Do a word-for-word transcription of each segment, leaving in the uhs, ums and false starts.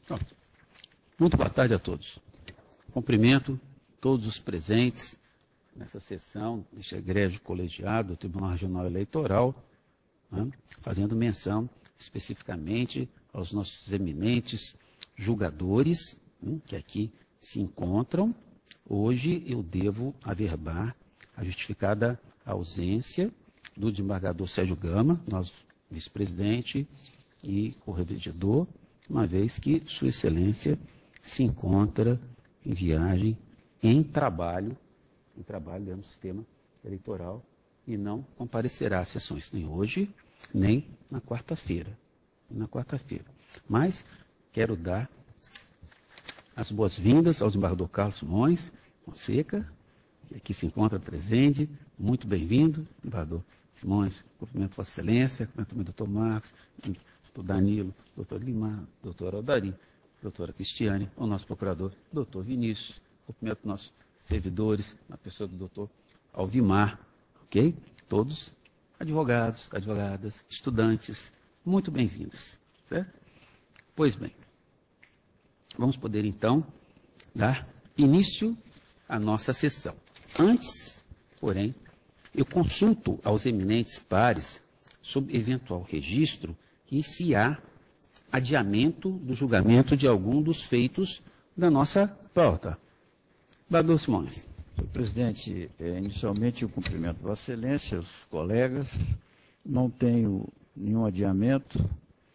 Ó, muito boa tarde a todos. Cumprimento todos os presentes nessa sessão, neste egrégio colegiado do Tribunal Regional Eleitoral, né, fazendo menção especificamente aos nossos eminentes julgadores, né, que aqui se encontram. Hoje eu devo averbar a justificada ausência do desembargador Sérgio Gama, nosso vice-presidente e corregedor, uma vez que Sua Excelência se encontra em viagem, em trabalho, em trabalho dentro do sistema eleitoral e não comparecerá às sessões, nem hoje, nem na quarta-feira. Na quarta-feira. Mas quero dar as boas-vindas ao desembargador Carlos Simões Fonseca, que aqui se encontra presente. Muito bem-vindo, desembargador Simões. Cumprimento Vossa Excelência, cumprimento também o doutor Marcos, doutor Danilo, doutor Lima, doutor Aldari, doutora Cristiane, o nosso procurador, doutor Vinícius. Cumprimento nossos servidores, na pessoa do doutor Alvimar, ok? Todos advogados, advogadas, estudantes, muito bem-vindos, certo? Pois bem, vamos poder então dar início à nossa sessão. Antes, porém, eu consulto aos eminentes pares sobre eventual registro e se há adiamento do julgamento de algum dos feitos da nossa pauta. Desembargador Simões. Senhor presidente, é, inicialmente eu cumprimento Vossa Excelência, os colegas, não tenho nenhum adiamento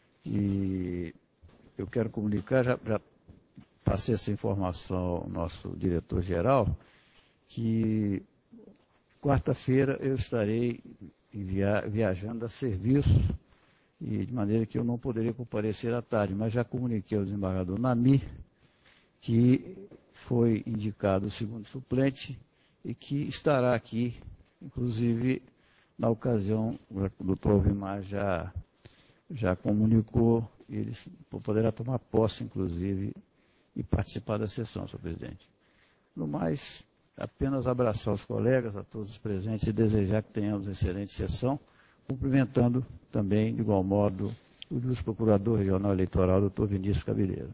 e eu quero comunicar, já, já passei essa informação ao nosso diretor-geral, que quarta-feira eu estarei via, viajando a serviço, e de maneira que eu não poderia comparecer à tarde, mas já comuniquei ao desembargador Nami que foi indicado o segundo suplente e que estará aqui, inclusive, na ocasião, o doutor Alvimar já, já comunicou, e ele poderá tomar posse, inclusive, e participar da sessão, senhor presidente. No mais, apenas abraçar os colegas, a todos os presentes, e desejar que tenhamos uma excelente sessão, cumprimentando também, de igual modo, o vice-procurador regional eleitoral, doutor Vinícius Cabeleira.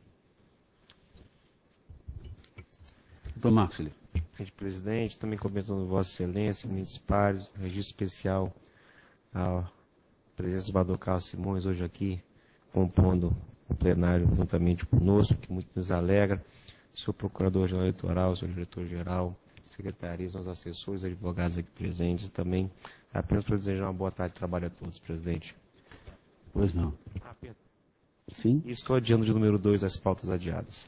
Doutor Marcos Felipe. Senhor presidente, também cumprimentando Vossa Excelência, eminentes pares, registro especial à presença do desembargador Carlos Simões, hoje aqui, compondo o plenário juntamente conosco, que muito nos alegra, senhor Procurador-Geral Eleitoral, senhor Diretor-Geral, secretarias, os assessores, advogados aqui presentes, também apenas para desejar uma boa tarde de trabalho a todos, presidente. Pois não. Sim? E estou adiando de número dois as pautas adiadas.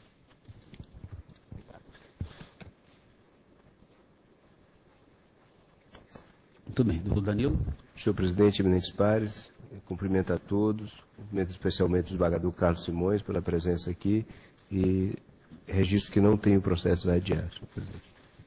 Muito bem. Doutor Danilo. Senhor presidente, eminentes pares, cumprimento a todos, cumprimento especialmente o desembargador Carlos Simões pela presença aqui e registro que não tem o processo adiado, senhor presidente.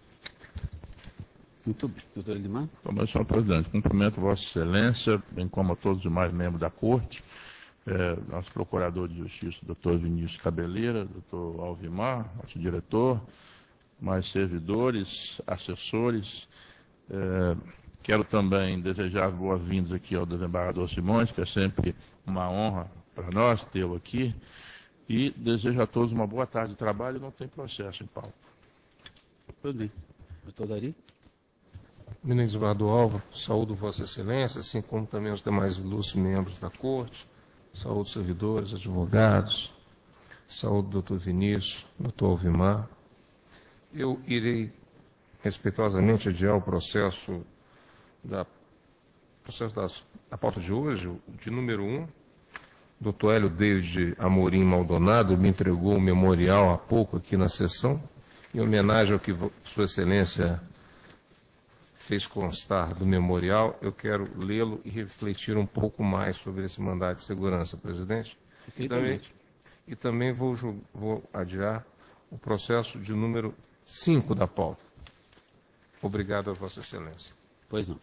Muito bem. Doutor Elimar. Também, senhor presidente, cumprimento Vossa Excelência, bem como a todos os demais membros da Corte, é, nosso procurador de Justiça, doutor Vinícius Cabeleira, doutor Alvimar, nosso diretor, mais servidores, assessores. É, quero também desejar as boas-vindas aqui ao desembargador Simões, que é sempre uma honra para nós tê-lo aqui, e desejo a todos uma boa tarde de trabalho. Não tem processo em pauta. Tudo bem. Doutor Dari. Eminente desembargador Álvaro, saúdo Vossa Excelência, assim como também os demais ilustres membros da Corte, saúdo servidores, advogados, saúdo doutor Vinícius, doutor Alvimar. Eu irei respeitosamente adiar o processo da processo das, da pauta de hoje, de número um. doutor Hélio David Amorim Maldonado me entregou um memorial há pouco aqui na sessão, em homenagem ao que Sua Excelência fez constar do memorial. Eu quero lê-lo e refletir um pouco mais sobre esse mandado de segurança, presidente. E também, e também vou, vou adiar o processo de número cinco da pauta. Obrigado a Vossa Excelência. Pois não.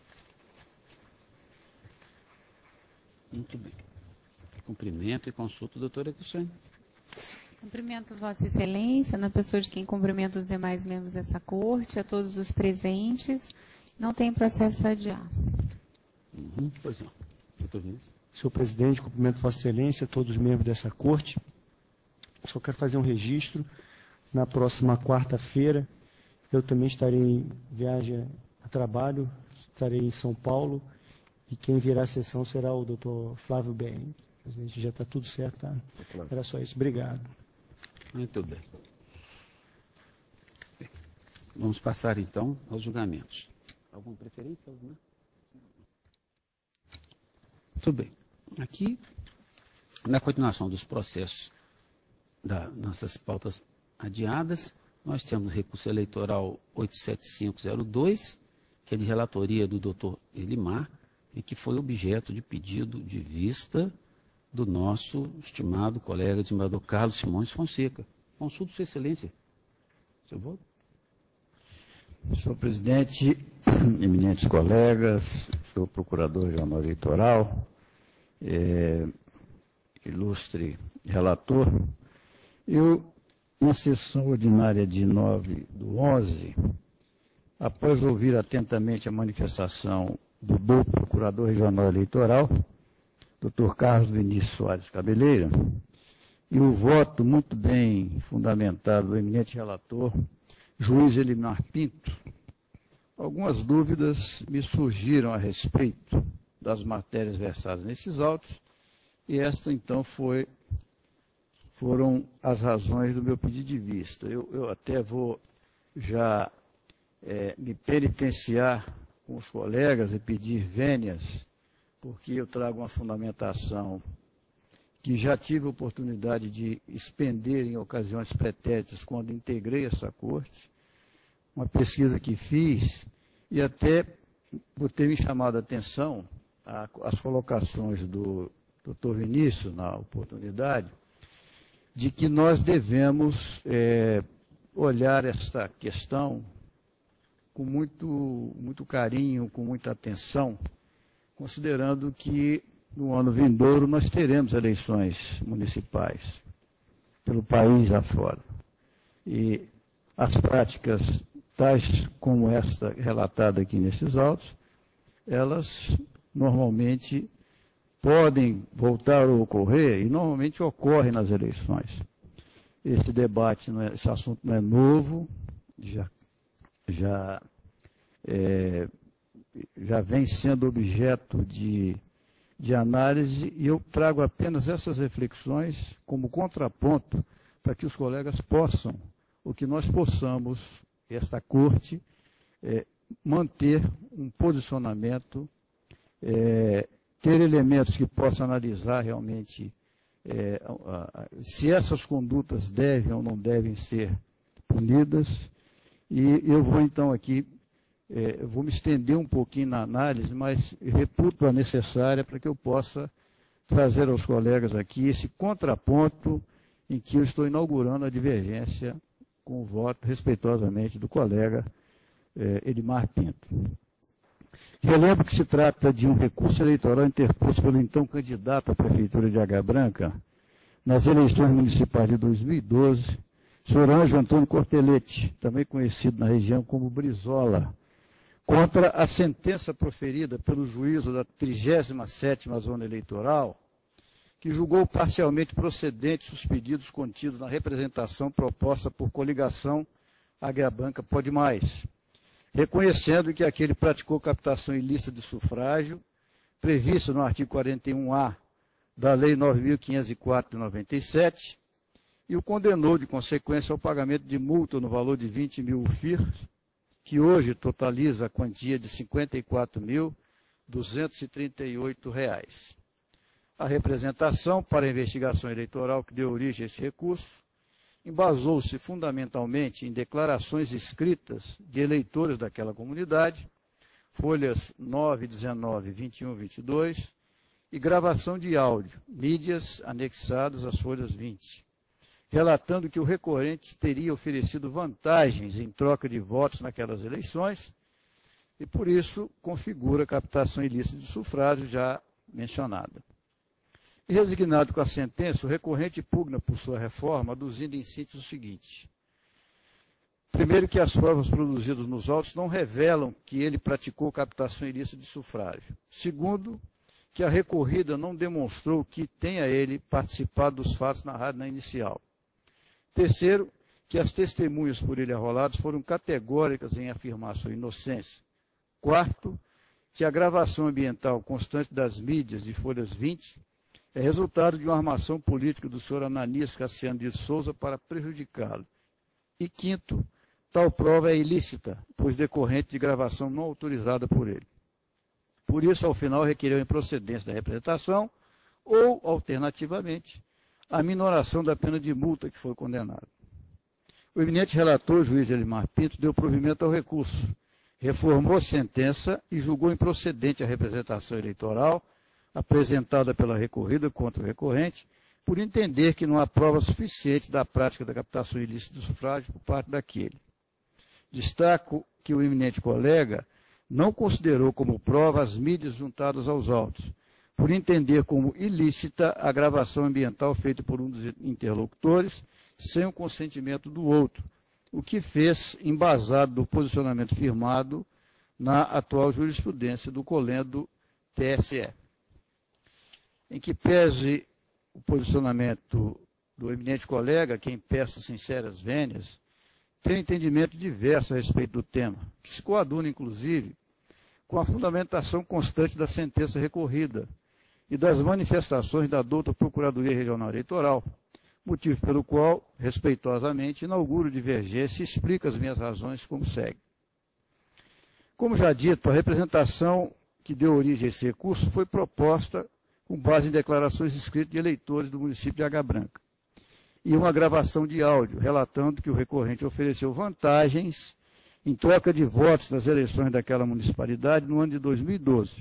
Muito bem. Cumprimento e consulto, doutora Cristiane. Cumprimento Vossa Excelência, na pessoa de quem cumprimento os demais membros dessa Corte, a todos os presentes. Não tem processo a adiar. Uhum, pois não. Doutor Vinícius. Senhor presidente, cumprimento Vossa Excelência, todos os membros dessa Corte. só quero fazer um registro. Na próxima quarta-feira, eu também estarei em viagem a trabalho, estarei em São Paulo, e quem virá à sessão será o doutor Flávio Bem. A gente já está tudo certo, tá? Era só isso. Obrigado. Muito bem. Vamos passar, então, aos julgamentos. Alguma preferência? Alguma? Muito bem. Aqui, na continuação dos processos das nossas pautas adiadas, nós temos o recurso eleitoral oito sete cinco zero dois, que é de relatoria do doutor Elimar, e que foi objeto de pedido de vista do nosso estimado colega desembargador Carlos Simões Fonseca. Consulto Sua Excelência. Seu voto. Senhor presidente, eminentes colegas, senhor procurador-geral eleitoral, é, ilustre relator, eu, na sessão ordinária de nove do onze, após ouvir atentamente a manifestação do doutor procurador regional eleitoral, doutor Carlos Vinícius Soares Cabeleira, e o voto muito bem fundamentado do eminente relator, juiz Elimar Pinto, algumas dúvidas me surgiram a respeito das matérias versadas nesses autos, e esta, então, foi, foram as razões do meu pedido de vista. Eu, eu até vou já é, me penitenciar com os colegas e pedir vênias, porque eu trago uma fundamentação que já tive a oportunidade de expender em ocasiões pretéritas quando integrei essa corte, uma pesquisa que fiz, e até por ter me chamado a atenção a, as colocações do doutor Vinícius na oportunidade, de que nós devemos é, olhar esta questão com muito, muito carinho, com muita atenção, considerando que no ano vindouro nós teremos eleições municipais pelo país afora. E as práticas tais como esta relatada aqui nesses autos, elas normalmente podem voltar a ocorrer e normalmente ocorrem nas eleições. Esse debate, não é, esse assunto não é novo, já, já, é, já vem sendo objeto de, de análise, e eu trago apenas essas reflexões como contraponto para que os colegas possam, ou que nós possamos, esta corte, é, manter um posicionamento, é, ter elementos que possam analisar realmente é, a, a, se essas condutas devem ou não devem ser punidas. E eu vou então aqui, é, eu vou me estender um pouquinho na análise, mas reputo a necessária para que eu possa trazer aos colegas aqui esse contraponto em que eu estou inaugurando a divergência com o voto, respeitosamente, do colega eh, Elimar Pinto. Relembro que se trata de um recurso eleitoral interposto pelo então candidato à Prefeitura de Água Branca nas eleições municipais de dois mil e doze, senhor Ângelo Antônio Cortelete, também conhecido na região como Brizola, contra a sentença proferida pelo juízo da trigésima sétima Zona Eleitoral, que julgou parcialmente procedentes os pedidos contidos na representação proposta por coligação Águia Branca Pode Mais, reconhecendo que aquele praticou captação ilícita de sufrágio, previsto no artigo quarenta e um A da Lei nove mil quinhentos e quatro de noventa e sete, e o condenou, de consequência, ao pagamento de multa no valor de vinte mil U F I R, que hoje totaliza a quantia de cinquenta e quatro mil duzentos e trinta e oito reais. A representação para a investigação eleitoral que deu origem a esse recurso embasou-se fundamentalmente em declarações escritas de eleitores daquela comunidade, folhas nove, dezenove, vinte e um, vinte e dois, e gravação de áudio, mídias anexadas às folhas vinte, relatando que o recorrente teria oferecido vantagens em troca de votos naquelas eleições e, por isso, configura a captação ilícita de sufrágio já mencionada. E, resignado com a sentença, o recorrente pugna por sua reforma, aduzindo em síntese o seguinte: primeiro, que as provas produzidas nos autos não revelam que ele praticou captação ilícita de sufrágio. Segundo, que a recorrida não demonstrou que tenha ele participado dos fatos narrados na inicial. Terceiro, que as testemunhas por ele arroladas foram categóricas em afirmar sua inocência. Quarto, que a gravação ambiental constante das mídias de Folhas vinte é resultado de uma armação política do senhor Ananias Cassiano de Souza para prejudicá-lo. E quinto, tal prova é ilícita, pois decorrente de gravação não autorizada por ele. Por isso, ao final, requereu a improcedência da representação ou, alternativamente, a minoração da pena de multa que foi condenado. O eminente relator, juiz Elimar Pinto, deu provimento ao recurso, reformou a sentença e julgou improcedente a representação eleitoral apresentada pela recorrida contra o recorrente, por entender que não há prova suficiente da prática da captação ilícita do sufrágio por parte daquele. Destaco que o eminente colega não considerou como prova as mídias juntadas aos autos, por entender como ilícita a gravação ambiental feita por um dos interlocutores, sem o consentimento do outro, o que fez embasado do posicionamento firmado na atual jurisprudência do colendo T S E. Em que pese o posicionamento do eminente colega, quem peça sinceras vênias, tem um entendimento diverso a respeito do tema, que se coaduna, inclusive, com a fundamentação constante da sentença recorrida e das manifestações da douta Procuradoria Regional Eleitoral, motivo pelo qual, respeitosamente, inauguro divergência e explico as minhas razões como segue. Como já dito, a representação que deu origem a esse recurso foi proposta com base em declarações escritas de eleitores do município de Água Branca, e uma gravação de áudio relatando que o recorrente ofereceu vantagens em troca de votos nas eleições daquela municipalidade no ano de dois mil e doze.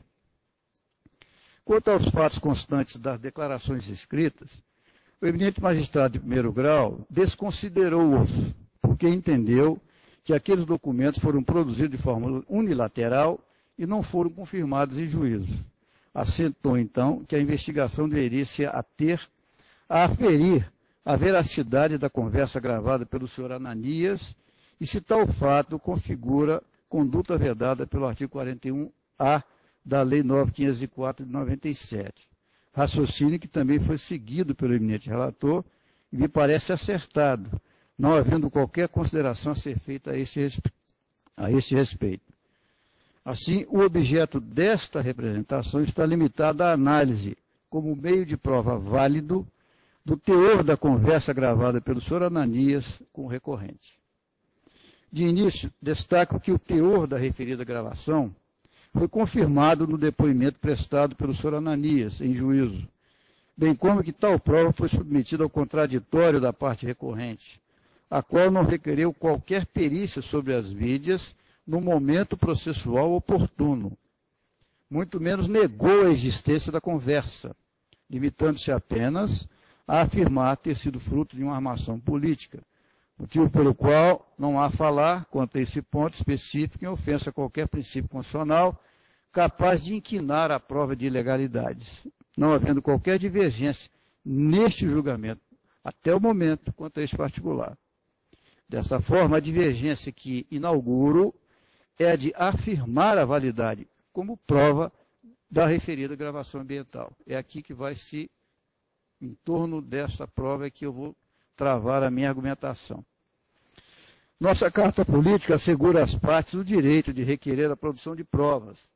Quanto aos fatos constantes das declarações escritas, o eminente magistrado de primeiro grau desconsiderou-os, porque entendeu que aqueles documentos foram produzidos de forma unilateral e não foram confirmados em juízo. Assentou, então, que a investigação deveria se ater a aferir a veracidade da conversa gravada pelo senhor Ananias e se tal fato configura conduta vedada pelo artigo quarenta e um A da Lei nove mil quinhentos e quatro de noventa e sete. Raciocínio que também foi seguido pelo eminente relator e me parece acertado, não havendo qualquer consideração a ser feita a este, a este respeito. Assim, o objeto desta representação está limitado à análise, como meio de prova válido, do teor da conversa gravada pelo senhor Ananias com o recorrente. De início, destaco que o teor da referida gravação foi confirmado no depoimento prestado pelo senhor Ananias, em juízo, bem como que tal prova foi submetida ao contraditório da parte recorrente, a qual não requereu qualquer perícia sobre as mídias no momento processual oportuno. Muito menos negou a existência da conversa, limitando-se apenas a afirmar ter sido fruto de uma armação política, motivo pelo qual não há falar quanto a esse ponto específico em ofensa a qualquer princípio constitucional capaz de inquinar a prova de ilegalidades, não havendo qualquer divergência neste julgamento, até o momento, quanto a este particular. Dessa forma, a divergência que inauguro é a de afirmar a validade como prova da referida gravação ambiental. É aqui que vai se, em torno dessa prova, é que eu vou travar a minha argumentação. Nossa Carta Política assegura às partes o direito de requerer a produção de provas,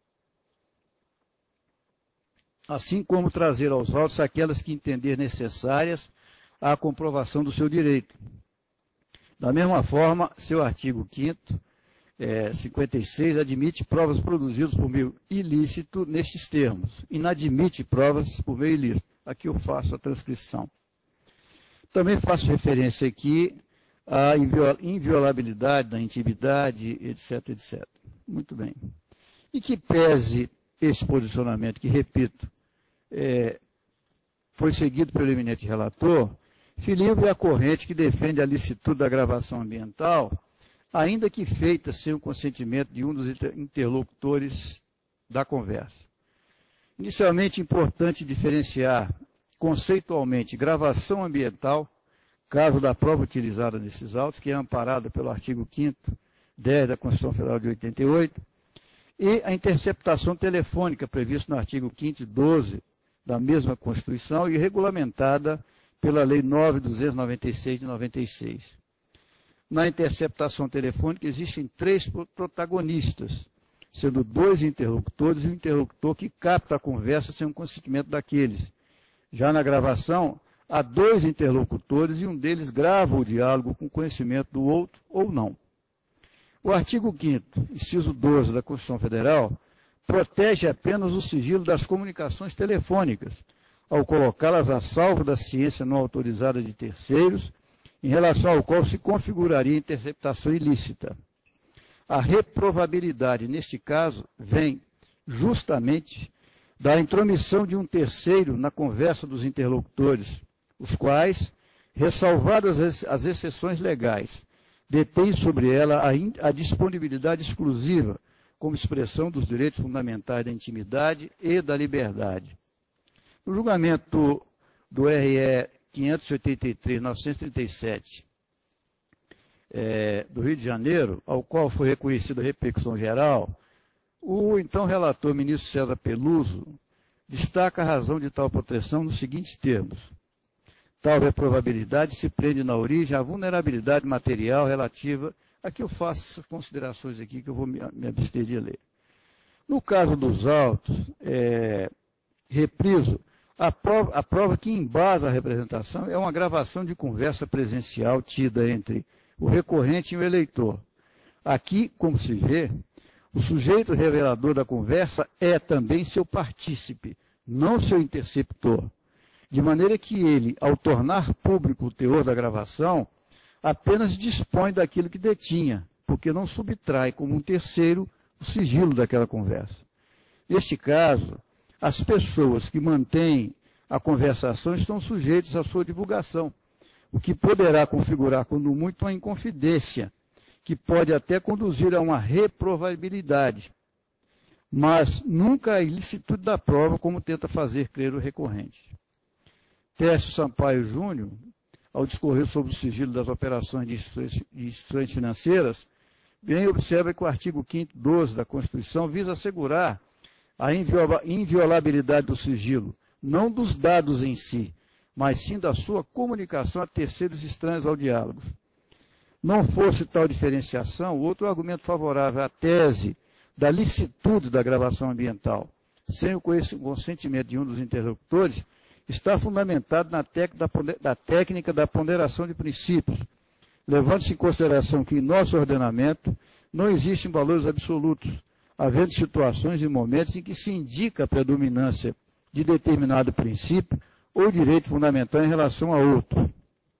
assim como trazer aos autos aquelas que entender necessárias à comprovação do seu direito. Da mesma forma, seu artigo quinto, é, cinquenta e seis, admite provas produzidas por meio ilícito nestes termos, inadmite provas por meio ilícito. Aqui eu faço a transcrição. Também faço referência aqui à inviolabilidade da intimidade, etc, etcétera. Muito bem. E que pese esse posicionamento, que, repito, é, foi seguido pelo eminente relator, filiu a corrente que defende a licitude da gravação ambiental, ainda que feita sem o consentimento de um dos interlocutores da conversa. Inicialmente, importante diferenciar conceitualmente gravação ambiental, caso da prova utilizada nesses autos, que é amparada pelo artigo quinto, dez da Constituição Federal de oitenta e oito, e a interceptação telefônica prevista no artigo quinto e doze da mesma Constituição e regulamentada pela Lei nove mil duzentos e noventa e seis de noventa e seis. Na interceptação telefônica existem três protagonistas, sendo dois interlocutores e um interlocutor que capta a conversa sem o consentimento daqueles. Já na gravação, há dois interlocutores e um deles grava o diálogo com conhecimento do outro ou não. O artigo quinto, inciso doze da Constituição Federal, protege apenas o sigilo das comunicações telefônicas, ao colocá-las a salvo da ciência não autorizada de terceiros, em relação ao qual se configuraria interceptação ilícita. A reprovabilidade, neste caso, vem justamente da intromissão de um terceiro na conversa dos interlocutores, os quais, ressalvadas as exceções legais, detêm sobre ela a, a disponibilidade exclusiva como expressão dos direitos fundamentais da intimidade e da liberdade. No julgamento do R E quinhentos e oitenta e três, novecentos e trinta e sete, é, do Rio de Janeiro, ao qual foi reconhecida a repercussão geral, o então relator ministro César Peluso destaca a razão de tal proteção nos seguintes termos. Tal reprovabilidade se prende na origem à vulnerabilidade material relativa. Aqui eu faço essas considerações aqui que eu vou me, me abster de ler. No caso dos autos, é, repriso, a prova, a prova que embasa a representação é uma gravação de conversa presencial tida entre o recorrente e o eleitor. Aqui, como se vê, o sujeito revelador da conversa é também seu partícipe, não seu interceptor. De maneira que ele, ao tornar público o teor da gravação, apenas dispõe daquilo que detinha, porque não subtrai como um terceiro o sigilo daquela conversa. Neste caso, as pessoas que mantêm a conversação estão sujeitas à sua divulgação, o que poderá configurar, quando muito, uma inconfidência, que pode até conduzir a uma reprovabilidade, mas nunca a ilicitude da prova, como tenta fazer crer o recorrente. Técio Sampaio Júnior, ao discorrer sobre o sigilo das operações de instituições, de instituições financeiras, bem observa que o artigo quinto, doze da Constituição visa assegurar a inviolabilidade do sigilo, não dos dados em si, mas sim da sua comunicação a terceiros estranhos ao diálogo. Não fosse tal diferenciação, outro argumento favorável à tese da licitude da gravação ambiental, sem o consentimento de um dos interlocutores, está fundamentado na técnica da ponderação de princípios, levando-se em consideração que em nosso ordenamento não existem valores absolutos, havendo situações e momentos em que se indica a predominância de determinado princípio ou direito fundamental em relação a outro.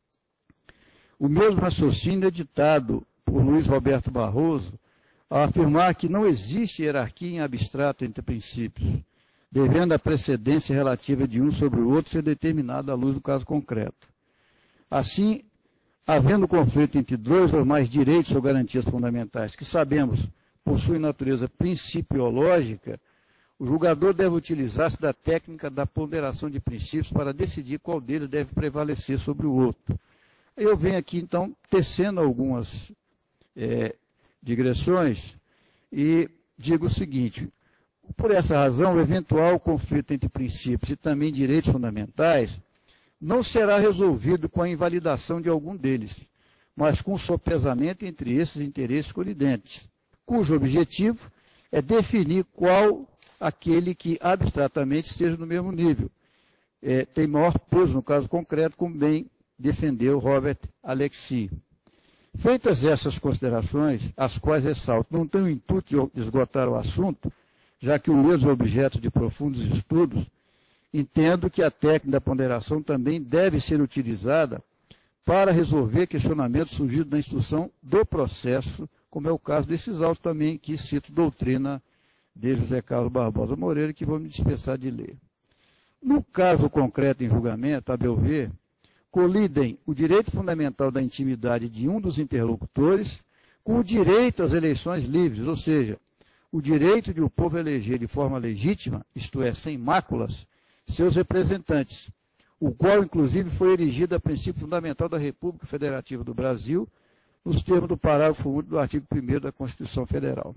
O mesmo raciocínio é ditado por Luiz Roberto Barroso ao afirmar que não existe hierarquia em abstrato entre princípios, devendo a precedência relativa de um sobre o outro ser determinada à luz do caso concreto. Assim, havendo conflito entre dois ou mais direitos ou garantias fundamentais que sabemos possuem natureza principiológica, o julgador deve utilizar-se da técnica da ponderação de princípios para decidir qual deles deve prevalecer sobre o outro. Eu venho aqui, então, tecendo algumas é, digressões e digo o seguinte: por essa razão, o eventual conflito entre princípios e também direitos fundamentais não será resolvido com a invalidação de algum deles, mas com o sopesamento entre esses interesses colidentes, cujo objetivo é definir qual aquele que abstratamente esteja no mesmo nível. É, tem maior peso no caso concreto, como bem defendeu Robert Alexis. Feitas essas considerações, as quais ressalto, não tenho o intuito de esgotar o assunto, já que o mesmo é objeto de profundos estudos, entendo que a técnica da ponderação também deve ser utilizada para resolver questionamentos surgidos na instrução do processo, como é o caso desses autos também, que cito doutrina de José Carlos Barbosa Moreira, que vou me dispensar de ler. No caso concreto em julgamento, a meu ver, colidem o direito fundamental da intimidade de um dos interlocutores com o direito às eleições livres, ou seja, o direito de o povo eleger de forma legítima, isto é, sem máculas, seus representantes, o qual, inclusive, foi erigido a princípio fundamental da República Federativa do Brasil, nos termos do parágrafo único do artigo primeiro da Constituição Federal.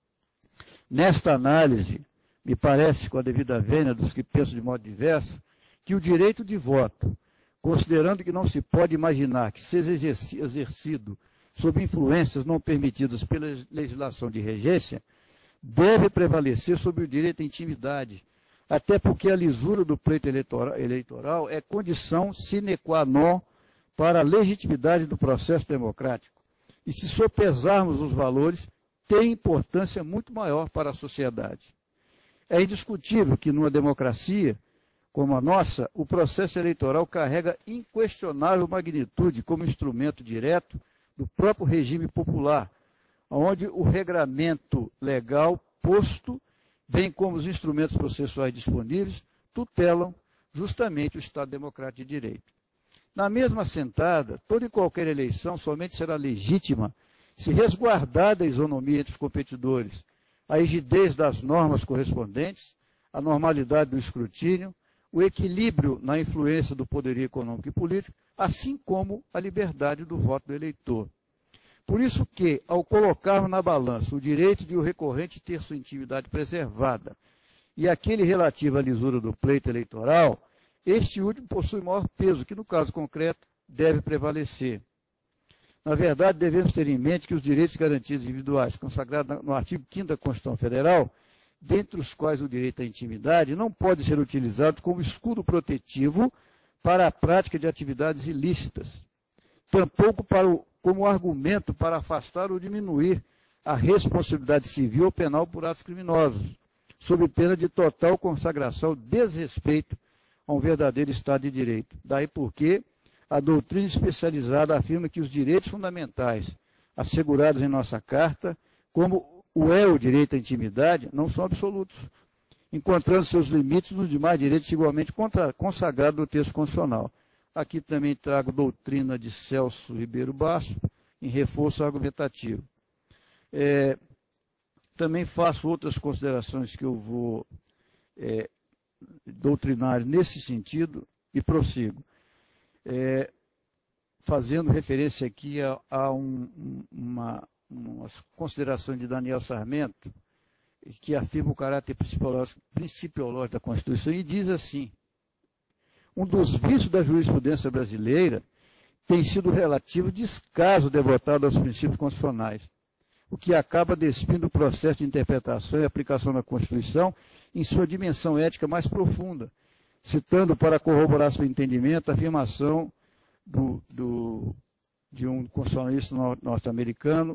Nesta análise, me parece, com a devida vênia dos que pensam de modo diverso, que o direito de voto, considerando que não se pode imaginar que seja exercido sob influências não permitidas pela legislação de regência, deve prevalecer sobre o direito à intimidade, até porque a lisura do pleito eleitoral é condição sine qua non para a legitimidade do processo democrático. E se sopesarmos os valores, tem importância muito maior para a sociedade. É indiscutível que numa democracia como a nossa, o processo eleitoral carrega inquestionável magnitude como instrumento direto do próprio regime popular, onde o regramento legal posto, bem como os instrumentos processuais disponíveis, tutelam justamente o Estado Democrático de Direito. Na mesma sentada, toda e qualquer eleição somente será legítima se resguardada a isonomia entre os competidores, a rigidez das normas correspondentes, a normalidade do escrutínio, o equilíbrio na influência do poderio econômico e político, assim como a liberdade do voto do eleitor. Por isso que, ao colocarmos na balança o direito de o recorrente ter sua intimidade preservada e aquele relativo à lisura do pleito eleitoral, este último possui maior peso, que no caso concreto deve prevalecer. Na verdade, devemos ter em mente que os direitos garantidos individuais, consagrados no artigo quinto da Constituição Federal, dentre os quais o direito à intimidade, não pode ser utilizado como escudo protetivo para a prática de atividades ilícitas, tampouco para o, como argumento para afastar ou diminuir a responsabilidade civil ou penal por atos criminosos, sob pena de total consagração ou desrespeito a um verdadeiro Estado de Direito. Daí porque a doutrina especializada afirma que os direitos fundamentais assegurados em nossa Carta, como o é o direito à intimidade, não são absolutos, encontrando seus limites nos demais direitos igualmente contra, consagrados no texto constitucional. Aqui também trago doutrina de Celso Ribeiro Basso, em reforço argumentativo. É, também faço outras considerações que eu vou é, doutrinar nesse sentido e prossigo. É, fazendo referência aqui a, a um, uma, umas considerações de Daniel Sarmento, que afirma o caráter principiológico da Constituição e diz assim: um dos vícios da jurisprudência brasileira tem sido o relativo descaso devotado aos princípios constitucionais, o que acaba despindo o processo de interpretação e aplicação da Constituição em sua dimensão ética mais profunda, citando para corroborar seu entendimento a afirmação do, do, de um constitucionalista norte-americano,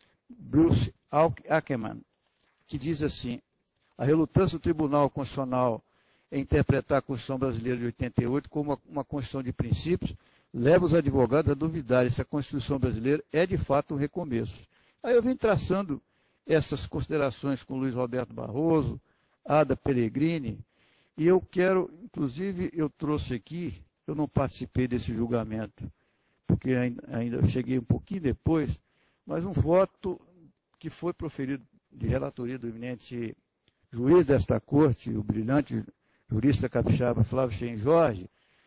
Bruce Ackerman, que diz assim: a relutância do Tribunal Constitucional em interpretar a Constituição Brasileira de oitenta e oito como uma, uma Constituição de princípios leva os advogados a duvidarem se a Constituição Brasileira é de fato um recomeço. Aí eu vim traçando essas considerações com Luiz Roberto Barroso, Ada Pellegrini, e eu quero, inclusive, eu trouxe aqui, eu não participei desse julgamento, porque ainda, ainda cheguei um pouquinho depois, mas um voto que foi proferido de relatoria do eminente juiz desta corte, o brilhante jurista capixaba Flávio Chen Jorge,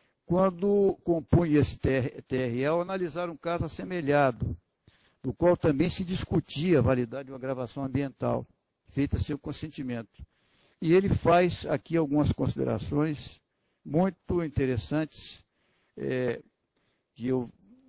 quando compunha esse T R E ao analisar um caso assemelhado, do qual também se discutia a validade de uma gravação ambiental, feita sem o consentimento. E ele faz aqui algumas considerações muito interessantes, é, que eu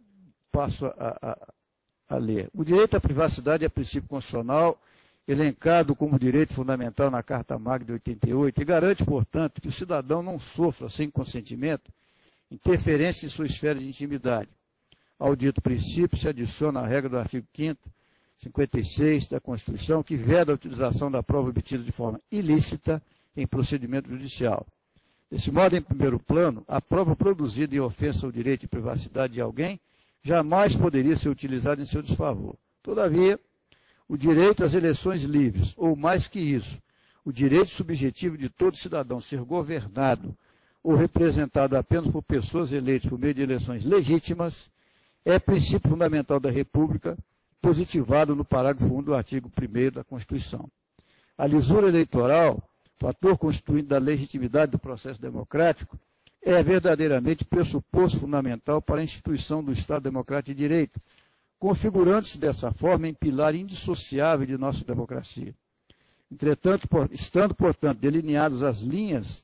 passo a, a, a ler. O direito à privacidade é princípio constitucional, elencado como direito fundamental na Carta Magna de oitenta e oito, e garante, portanto, que o cidadão não sofra, sem consentimento, interferência em sua esfera de intimidade. Ao dito princípio se adiciona a regra do artigo quinto, cinquenta e seis da Constituição, que veda a utilização da prova obtida de forma ilícita em procedimento judicial. Desse modo, em primeiro plano, a prova produzida em ofensa ao direito de privacidade de alguém jamais poderia ser utilizada em seu desfavor. Todavia, o direito às eleições livres, ou mais que isso, o direito subjetivo de todo cidadão ser governado ou representado apenas por pessoas eleitas por meio de eleições legítimas, é princípio fundamental da República, positivado no parágrafo único do artigo primeiro da Constituição. A lisura eleitoral, fator constituinte da legitimidade do processo democrático, é verdadeiramente pressuposto fundamental para a instituição do Estado Democrático de Direito, configurando-se dessa forma em pilar indissociável de nossa democracia. Entretanto, por, estando, portanto, delineadas as linhas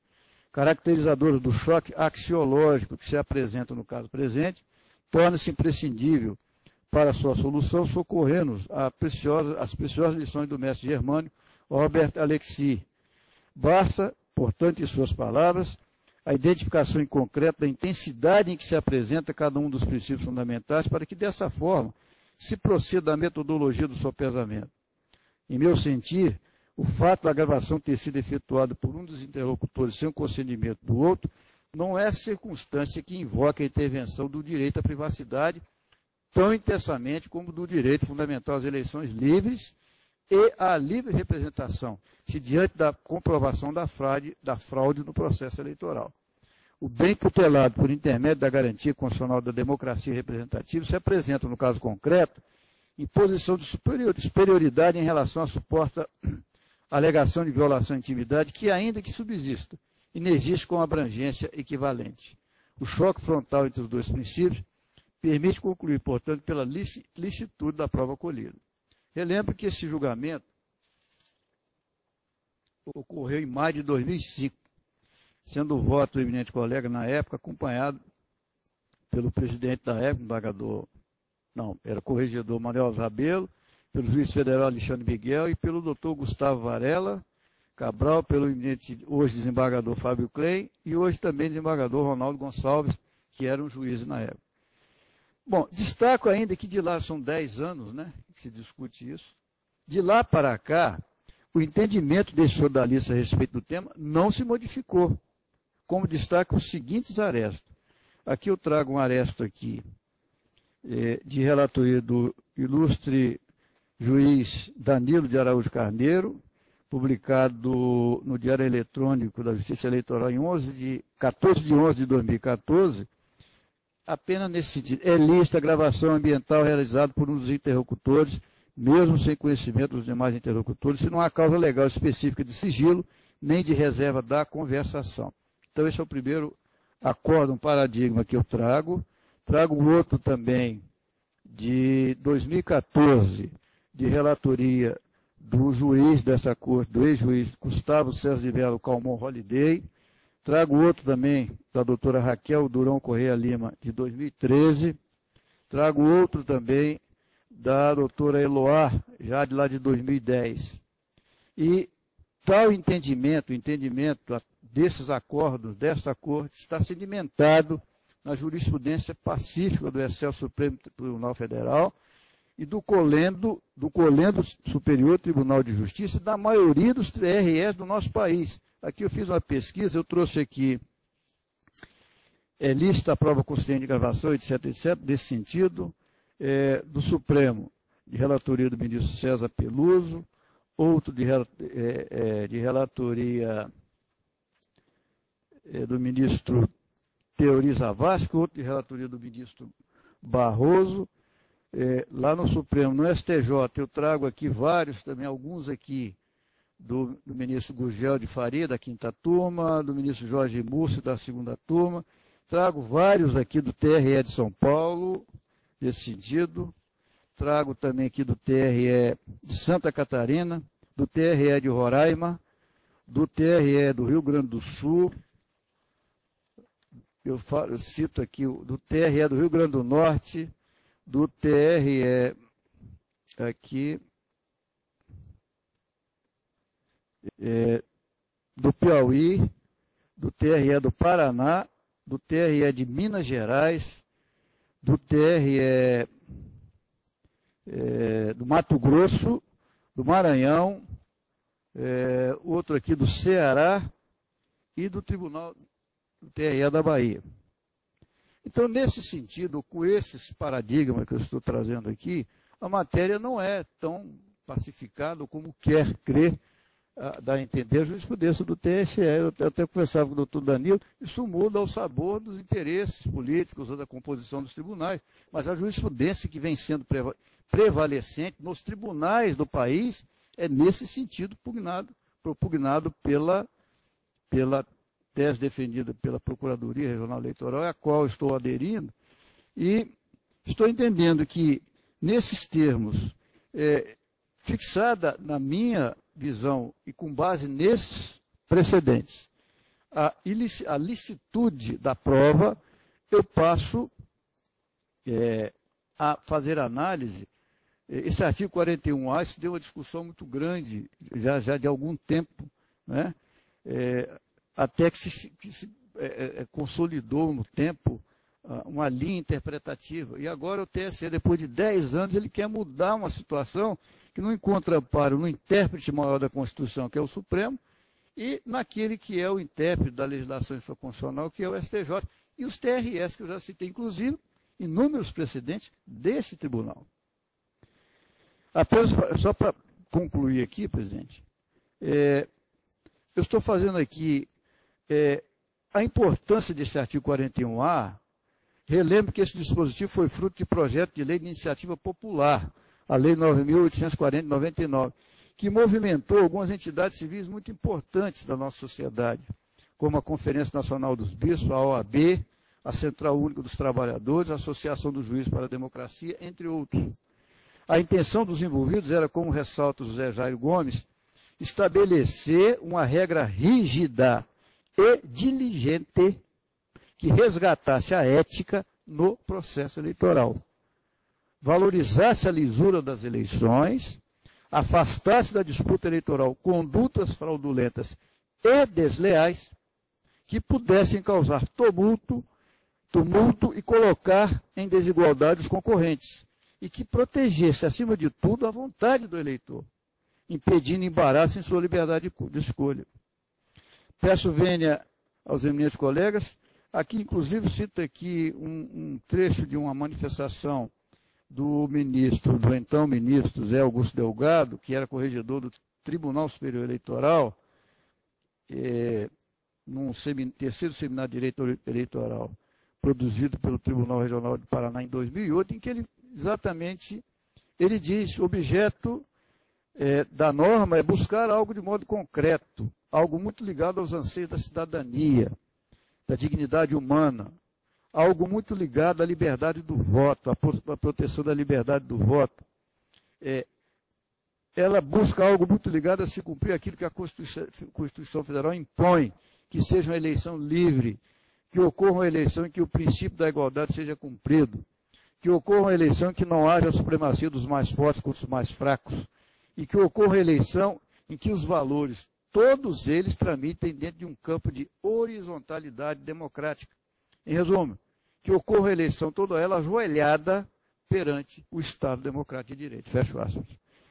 caracterizadoras do choque axiológico que se apresenta no caso presente, torna-se imprescindível para sua solução socorrer-nos as preciosas, as preciosas lições do mestre germânico Robert Alexis. Basta, portanto, em suas palavras, a identificação em concreto da intensidade em que se apresenta cada um dos princípios fundamentais para que, dessa forma, se proceda à metodologia do sopesamento. Em meu sentir, o fato da gravação ter sido efetuada por um dos interlocutores sem o consentimento do outro não é circunstância que invoque a intervenção do direito à privacidade tão intensamente como do direito fundamental às eleições livres e à livre representação, se diante da comprovação da fraude, da fraude no processo eleitoral. O bem tutelado por intermédio da garantia constitucional da democracia representativa se apresenta, no caso concreto, em posição de superioridade em relação à suposta alegação de violação de intimidade que, ainda que subsista, inexiste com abrangência equivalente. O choque frontal entre os dois princípios permite concluir, portanto, pela licitude da prova colhida. Relembro que esse julgamento ocorreu em maio de dois mil e cinco, sendo o voto do eminente colega, na época, acompanhado pelo presidente da época, embargador, não, era corregedor Manuel Zabelo, pelo juiz federal Alexandre Miguel e pelo doutor Gustavo Varela Cabral, pelo eminente, hoje desembargador Fábio Klein e hoje também desembargador Ronaldo Gonçalves, que eram juízes na época. Bom, destaco ainda que de lá são dez anos, né, que se discute isso. De lá para cá, o entendimento desse jornalista a respeito do tema não se modificou. Como destaco os seguintes arestos. Aqui eu trago um aresto aqui, eh, de relatoria do ilustre juiz Danilo de Araújo Carneiro, publicado no Diário Eletrônico da Justiça Eleitoral em onze de, quatorze de onze de dois mil e quatorze, apenas nesse sentido. É lícita a gravação ambiental realizada por um dos interlocutores, mesmo sem conhecimento dos demais interlocutores, se não há causa legal específica de sigilo, nem de reserva da conversação. Então, esse é o primeiro acordo, um paradigma que eu trago. Trago um outro também, de dois mil e quatorze, de relatoria do juiz dessa corte, do ex-juiz Gustavo César de Mello Calmon Holiday. Trago outro também, da doutora Raquel Durão Correia Lima, de dois mil e treze. Trago outro também, da doutora Eloá, já de lá de dois mil e dez. E tal entendimento, entendimento desses acordos, desta corte, está sedimentado na jurisprudência pacífica do Excelso Supremo Tribunal Federal e do Colendo, do Colendo Superior Tribunal de Justiça e da maioria dos T R Es do nosso país. Aqui eu fiz uma pesquisa, eu trouxe aqui é, lista a prova consistente de gravação, etc, etc, desse sentido, é, do Supremo, de relatoria do ministro César Peluso, outro de, é, é, de relatoria é, do ministro Teori Zavascki, outro de relatoria do ministro Barroso. É, lá no Supremo, no S T J, eu trago aqui vários, também alguns aqui, do, do ministro Gurgel de Faria, da quinta turma, do ministro Jorge Múcio, da segunda turma. Trago vários aqui do T R E de São Paulo, nesse sentido. Trago também aqui do T R E de Santa Catarina, do T R E de Roraima, do T R E do Rio Grande do Sul. Eu, falo, eu cito aqui o, do T R E do Rio Grande do Norte, do T R E aqui, é, do Piauí, do T R E do Paraná, do T R E de Minas Gerais, do T R E é, do Mato Grosso, do Maranhão, é, outro aqui do Ceará e do Tribunal do T R E da Bahia. Então, nesse sentido, com esses paradigmas que eu estou trazendo aqui, a matéria não é tão pacificada como quer crer, a, dar a entender a jurisprudência do T S E. Eu até, até conversava com o doutor Danilo, isso muda ao sabor dos interesses políticos ou da composição dos tribunais, mas a jurisprudência que vem sendo prevalecente nos tribunais do país é nesse sentido pugnado, propugnado pela, pela tese defendida pela Procuradoria Regional Eleitoral, a qual estou aderindo, e estou entendendo que, nesses termos, é, fixada na minha visão e com base nesses precedentes, a, ilici, a licitude da prova, eu passo é, a fazer análise. Esse artigo quarenta e um A, isso deu uma discussão muito grande, já, já de algum tempo, né? É, até que se, que se é, é, consolidou no tempo uma linha interpretativa. E agora o T S E, depois de dez anos, ele quer mudar uma situação que não encontra amparo no intérprete maior da Constituição, que é o Supremo, e naquele que é o intérprete da legislação infraconstitucional, que é o S T J, e os T R S, que eu já citei, inclusive, inúmeros precedentes desse tribunal. Apenas, só para concluir aqui, presidente, é, eu estou fazendo aqui é, a importância desse artigo quarenta e um A. Relembro que esse dispositivo foi fruto de projeto de lei de iniciativa popular, a Lei nove mil oitocentos e quarenta de noventa e nove, que movimentou algumas entidades civis muito importantes da nossa sociedade, como a Conferência Nacional dos Bispos, a O A B, a Central Única dos Trabalhadores, a Associação dos Juízes para a Democracia, entre outros. A intenção dos envolvidos era, como ressalta José Jairo Gomes, estabelecer uma regra rígida e diligente que resgatasse a ética no processo eleitoral, valorizasse a lisura das eleições, afastasse da disputa eleitoral condutas fraudulentas e desleais que pudessem causar tumulto, tumulto e colocar em desigualdade os concorrentes, e que protegesse, acima de tudo, a vontade do eleitor, impedindo embaraço em sua liberdade de escolha. Peço vênia aos eminentes colegas. Aqui, inclusive, cito aqui um, um trecho de uma manifestação do ministro, do então ministro Zé Augusto Delgado, que era corregedor do Tribunal Superior Eleitoral, é, num semin, terceiro seminário de direito eleitoral, produzido pelo Tribunal Regional de Paraná em dois mil e oito, em que ele exatamente, ele diz, o objeto é, da norma é buscar algo de modo concreto, algo muito ligado aos anseios da cidadania, da dignidade humana, algo muito ligado à liberdade do voto, à proteção da liberdade do voto. É, ela busca algo muito ligado a se cumprir aquilo que a Constituição, Constituição Federal impõe, que seja uma eleição livre, que ocorra uma eleição em que o princípio da igualdade seja cumprido, que ocorra uma eleição em que não haja a supremacia dos mais fortes contra os mais fracos, e que ocorra uma eleição em que os valores, todos eles, tramitem dentro de um campo de horizontalidade democrática. Em resumo, que ocorra a eleição toda ela ajoelhada perante o Estado Democrático de Direito. Fecho aspas.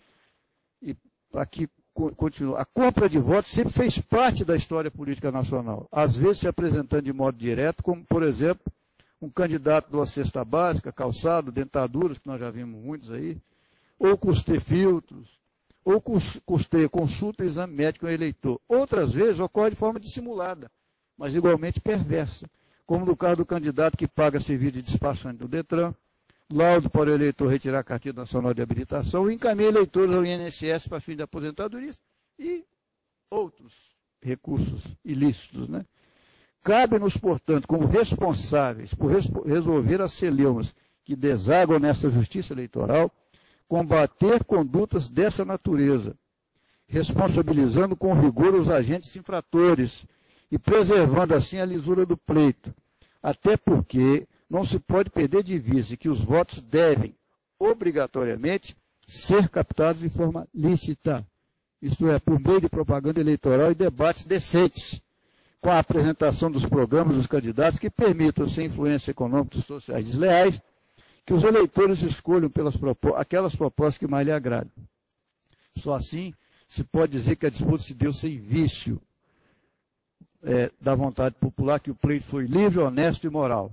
E aqui continua. A compra de votos sempre fez parte da história política nacional, às vezes se apresentando de modo direto, como, por exemplo, um candidato de uma cesta básica, calçado, dentaduras, que nós já vimos muitos aí, ou custeio filtros, ou custeio consulta e exame médico ao eleitor. Outras vezes ocorre de forma dissimulada, mas igualmente perversa, como no caso do candidato que paga serviço de despachante do Detran, laudo para o eleitor retirar a carteira nacional de habilitação, e encaminha eleitores ao I N S S para fim de aposentadoria e outros recursos ilícitos, né? Cabe-nos, portanto, como responsáveis por resolver as celeumas que desaguam nessa justiça eleitoral, combater condutas dessa natureza, responsabilizando com rigor os agentes infratores e preservando assim a lisura do pleito, até porque não se pode perder de vista que os votos devem, obrigatoriamente, ser captados de forma lícita, isto é, por meio de propaganda eleitoral e debates decentes, com a apresentação dos programas dos candidatos que permitam, sem influência econômica e sociais desleais, que os eleitores escolham pelas propó aquelas propostas que mais lhe agradam. Só assim se pode dizer que a disputa se deu sem vício é, da vontade popular, que o pleito foi livre, honesto e moral.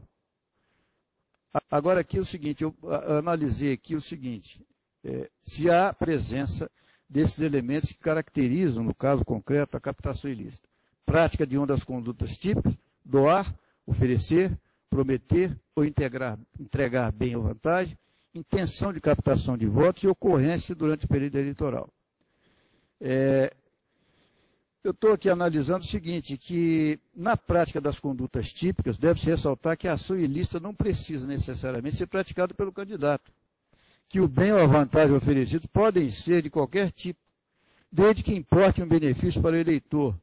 Agora aqui é o seguinte, eu analisei aqui o seguinte, é, se há presença desses elementos que caracterizam, no caso concreto, a captação ilícita. Prática de uma das condutas típicas, doar, oferecer, prometer ou integrar, entregar bem ou vantagem, intenção de captação de votos e ocorrência durante o período eleitoral. É, eu estou aqui analisando o seguinte, que na prática das condutas típicas, deve-se ressaltar que a ação ilícita não precisa necessariamente ser praticada pelo candidato, que o bem ou a vantagem oferecidos podem ser de qualquer tipo, desde que importe um benefício para o eleitor,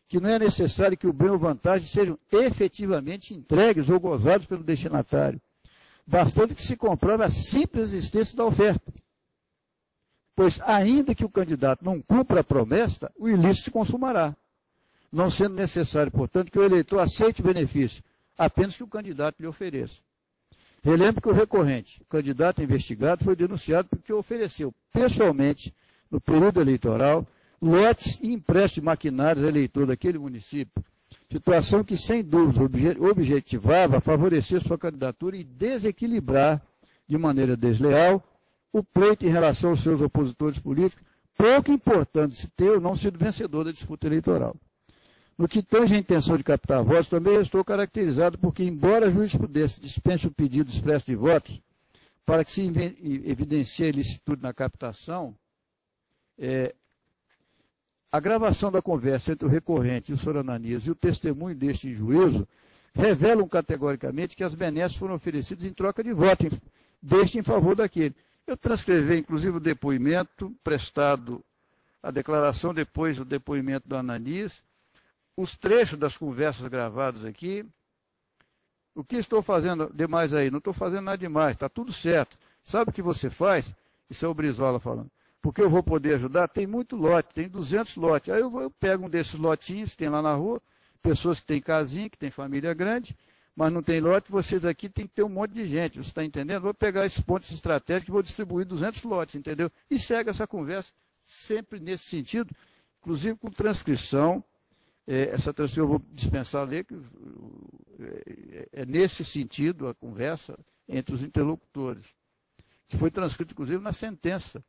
que não é necessário que o bem ou vantagem sejam efetivamente entregues ou gozados pelo destinatário, bastante que se comprove a simples existência da oferta. Pois, ainda que o candidato não cumpra a promessa, o ilícito se consumará, não sendo necessário, portanto, que o eleitor aceite o benefício, apenas que o candidato lhe ofereça. Relembro que o recorrente, o candidato investigado, foi denunciado porque ofereceu pessoalmente, no período eleitoral, lotes e empréstimos de maquinários ao eleitor daquele município, situação que, sem dúvida, objetivava favorecer sua candidatura e desequilibrar, de maneira desleal, o pleito em relação aos seus opositores políticos, pouco importante se ter ou não sido vencedor da disputa eleitoral. No que tange a intenção de captar votos, também estou caracterizado porque, embora a jurisprudência dispense o pedido expresso de votos para que se evidencie a ilicitude na captação, é, a gravação da conversa entre o recorrente e o senhor Ananias e o testemunho deste em juízo revelam categoricamente que as benesses foram oferecidas em troca de voto deste em favor daquele. Eu transcrevi, inclusive, o depoimento prestado, a declaração depois do depoimento do Ananias, os trechos das conversas gravadas aqui. O que estou fazendo demais aí? Não estou fazendo nada demais, está tudo certo. Sabe o que você faz? Isso é o Brizola falando. Porque eu vou poder ajudar? Tem muito lote, tem duzentos lotes. Aí eu, vou, eu pego um desses lotinhos que tem lá na rua, pessoas que têm casinha, que têm família grande, mas não tem lote, vocês aqui tem que ter um monte de gente, você está entendendo? Vou pegar esses pontos estratégicos e vou distribuir duzentos lotes, entendeu? E segue essa conversa sempre nesse sentido, inclusive com transcrição. É, essa transcrição eu vou dispensar a ler, que é, é nesse sentido a conversa entre os interlocutores, que foi transcrito, inclusive, na sentença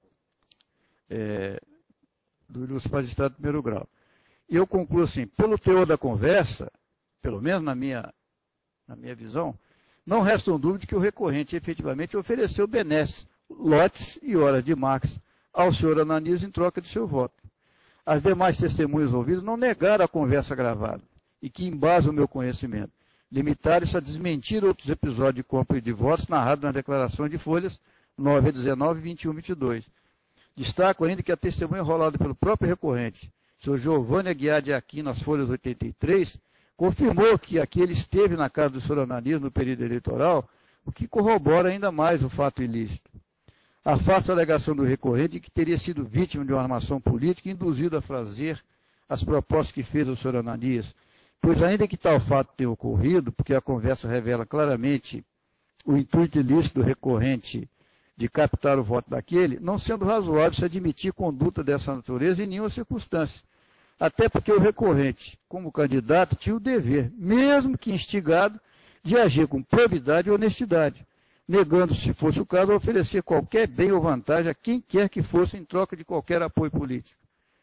é, do ilustre magistrado de primeiro grau. E eu concluo assim, pelo teor da conversa, pelo menos na minha, na minha visão, não restam dúvidas de que o recorrente efetivamente ofereceu benesses, lotes e horas de Marx ao senhor Ananias em troca de seu voto. As demais testemunhas ouvidas não negaram a conversa gravada, e que embasam o meu conhecimento, limitaram-se a desmentir outros episódios de compra e de votos narrados nas declarações de folhas nove a dezenove, vinte e um a vinte e dois. Destaco ainda que a testemunha rolada pelo próprio recorrente, senhor Giovanni Aguiar de Aquino, nas folhas oitenta e três, confirmou que aquele esteve na casa do senhor Ananias no período eleitoral, o que corrobora ainda mais o fato ilícito. Afasta a alegação do recorrente de que teria sido vítima de uma armação política e induzido a fazer as propostas que fez ao senhor Ananias, pois ainda que tal fato tenha ocorrido, porque a conversa revela claramente o intuito ilícito do recorrente de captar o voto daquele, não sendo razoável se admitir conduta dessa natureza em nenhuma circunstância. Até porque o recorrente, como candidato, tinha o dever, mesmo que instigado, de agir com probidade e honestidade, negando, se fosse o caso, a oferecer qualquer bem ou vantagem a quem quer que fosse em troca de qualquer apoio político.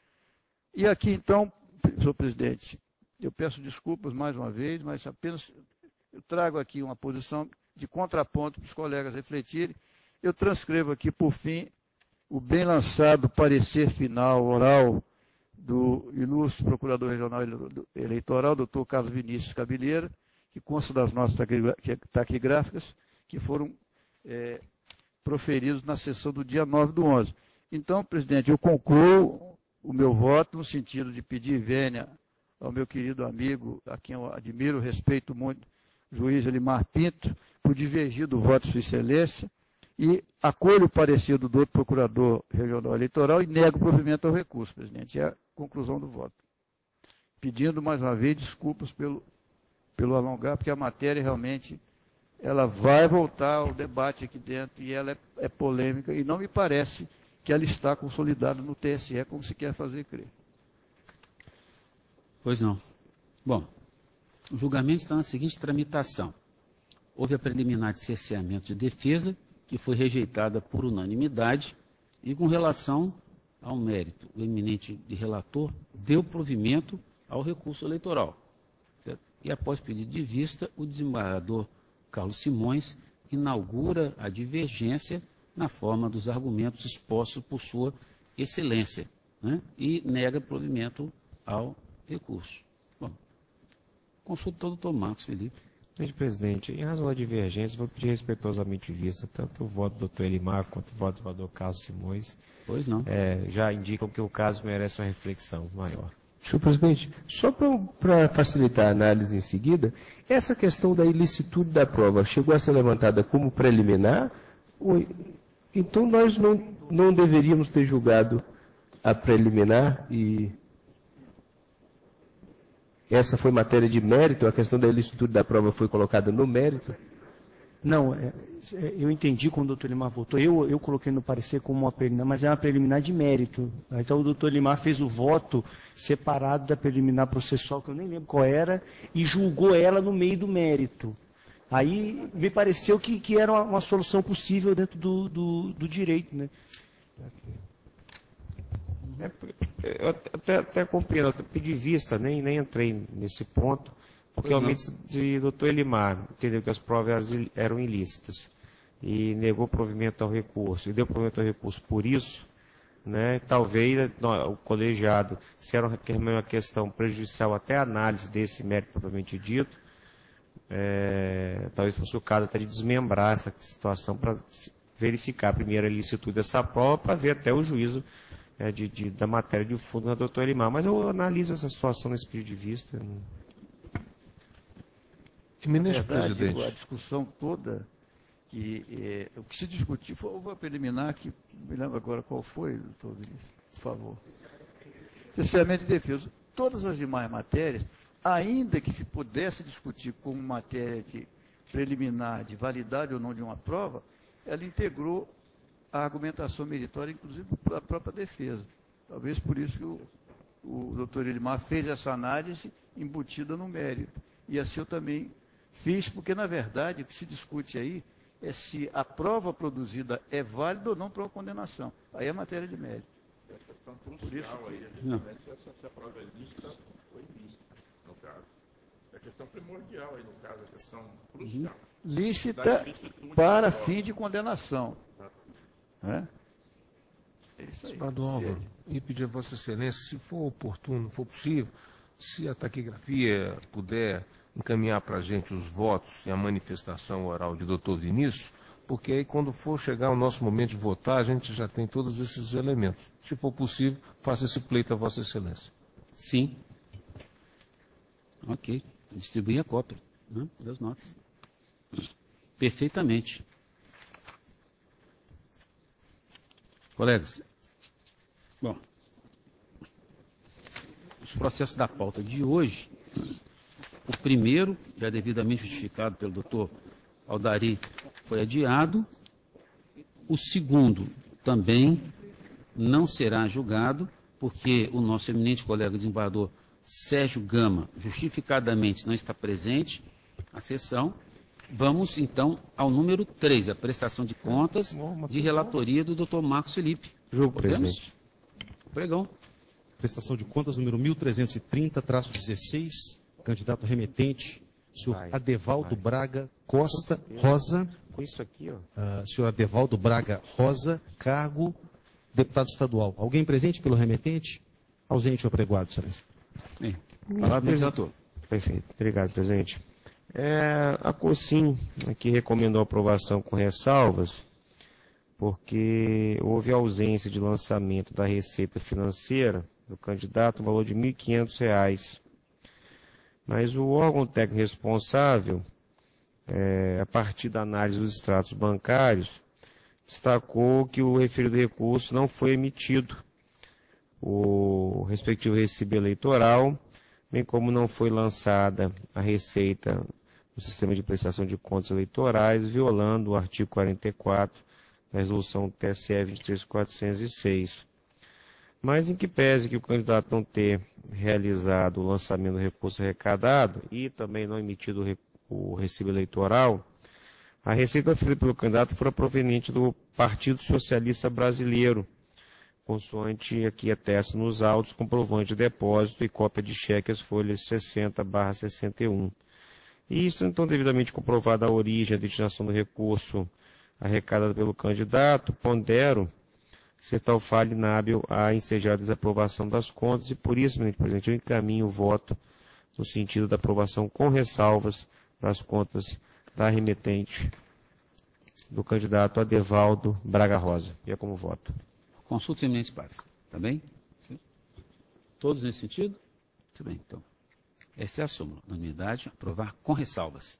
E aqui, então, senhor presidente, eu peço desculpas mais uma vez, mas apenas eu trago aqui uma posição de contraponto para os colegas refletirem. Eu transcrevo aqui, por fim, o bem lançado parecer final oral do ilustre Procurador Regional Eleitoral, doutor Carlos Vinícius Cabeleira, que consta das notas taquigráficas, que foram é, proferidos na sessão do dia nove do onze. Então, presidente, eu concluo o meu voto no sentido de pedir vênia ao meu querido amigo, a quem eu admiro, respeito muito, juiz Elimar Pinto, por divergir do voto de sua excelência, e acolho o parecer do doutor Procurador Regional Eleitoral e nego o provimento ao recurso, presidente. É a conclusão do voto. Pedindo, mais uma vez, desculpas pelo, pelo alongar, porque a matéria realmente ela vai voltar ao debate aqui dentro e ela é, é polêmica e não me parece que ela está consolidada no T S E como se quer fazer crer. Pois não. Bom, o julgamento está na seguinte tramitação. Houve a preliminar de cerceamento de defesa, que foi rejeitada por unanimidade, e com relação ao mérito, o eminente de relator deu provimento ao recurso eleitoral. Certo? E após pedido de vista, o desembargador Carlos Simões inaugura a divergência na forma dos argumentos expostos por sua excelência, né? E nega provimento ao recurso. Bom, consulta o doutor Marcos Felipe. Senhor presidente, em razão da divergência, vou pedir respeitosamente vista tanto o voto do doutor Elimar quanto o voto do doutor Carlos Simões. Pois não. É, já indicam que o caso merece uma reflexão maior. Senhor presidente, só para facilitar a análise em seguida, essa questão da ilicitude da prova chegou a ser levantada como preliminar? Ou, então nós não, não deveríamos ter julgado a preliminar e essa foi matéria de mérito? A questão da ilicitude da prova foi colocada no mérito? Não, é, é, eu entendi quando o doutor Elimar votou, eu, eu coloquei no parecer como uma preliminar, mas é uma preliminar de mérito. Então o doutor Elimar fez o voto separado da preliminar processual, que eu nem lembro qual era, e julgou ela no meio do mérito. Aí me pareceu que, que era uma, uma solução possível dentro do, do, do direito, né? É, eu até, até compreendo, eu pedi vista, nem, nem entrei nesse ponto, porque realmente o doutor Elimar entendeu que as provas eram, eram ilícitas e negou provimento ao recurso, e deu provimento ao recurso por isso, né, talvez não, o colegiado, se era uma questão prejudicial até a análise desse mérito propriamente dito, é, talvez fosse o caso até de desmembrar essa situação para verificar primeiro a ilicitude dessa prova, para ver até o juízo é, de, de, da matéria de fundo do doutor Elimar. Mas eu analiso essa situação nesse período de vista. Eminente presidente, a discussão toda, que é, o que se discutiu, foi uma preliminar que, me lembro agora qual foi, doutor Vinícius, por favor. Cerceamento de defesa. Todas as demais matérias, ainda que se pudesse discutir como matéria de preliminar, de validade ou não de uma prova, ela integrou a argumentação meritória, inclusive da própria defesa. Talvez por isso que o, o doutor Elimar fez essa análise embutida no mérito. E assim eu também fiz, porque, na verdade, o que se discute aí é se a prova produzida é válida ou não para a condenação. Aí é matéria de mérito. Por isso que... Não. Se a prova é lícita, foi lícita, no caso. É a questão primordial aí, no caso, a questão crucial. Lícita para fim de condenação. É? É isso aí. Senador Álvaro, e pedir a Vossa Excelência, se for oportuno, for possível, se a taquigrafia puder encaminhar para a gente os votos e a manifestação oral de doutor Vinícius, porque aí quando for chegar o nosso momento de votar, a gente já tem todos esses elementos. Se for possível, faça esse pleito a Vossa Excelência. Sim. Ok. Distribuir a cópia, né, das notas. Perfeitamente. Colegas, bom, os processos da pauta de hoje, o primeiro, já devidamente justificado pelo doutor Aldari, foi adiado. O segundo também não será julgado, porque o nosso eminente colega desembargador Sérgio Gama, justificadamente, não está presente à sessão. Vamos, então, ao número três, a prestação de contas de relatoria do doutor Marcos Felipe. Jogo, presidente. Pregão. Prestação de contas número mil trezentos e trinta, traço dezesseis, candidato remetente, senhor vai, Adevaldo vai. Braga Costa Rosa. Com isso aqui, ó. Uh, senhor Adevaldo Braga Rosa, cargo deputado estadual. Alguém presente pelo remetente? Ausente ou apregoado, excelência? Sim. Palavra do relator. Perfeito. Obrigado, presidente. É, a COSIM aqui recomendou a aprovação com ressalvas, porque houve ausência de lançamento da receita financeira do candidato no valor de mil e quinhentos reais. Mas o órgão técnico responsável, é, a partir da análise dos extratos bancários, destacou que o referido recurso não foi emitido, o respectivo recibo eleitoral, bem como não foi lançada a receita no sistema de prestação de contas eleitorais, violando o artigo quarenta e quatro da resolução T S E vinte e três mil quatrocentos e seis. Mas em que pese que o candidato não ter realizado o lançamento do recurso arrecadado e também não emitido o recibo eleitoral, a receita feita pelo candidato foi proveniente do Partido Socialista Brasileiro, consoante aqui atesta nos autos comprovante de depósito e cópia de cheque as folhas sessenta barra sessenta e um. E isso, então, devidamente comprovada a origem, a destinação do recurso arrecadado pelo candidato, pondero ser tal falha inábil a ensejar a desaprovação das contas e, por isso, senhor presidente, eu encaminho o voto no sentido da aprovação com ressalvas das contas da remetente do candidato Adevaldo Braga Rosa. E é como voto. Consulta eminentes pares. Tá bem? Sim. Todos nesse sentido? Muito bem, então. Essa é a súmula. Unanimidade, aprovar com ressalvas.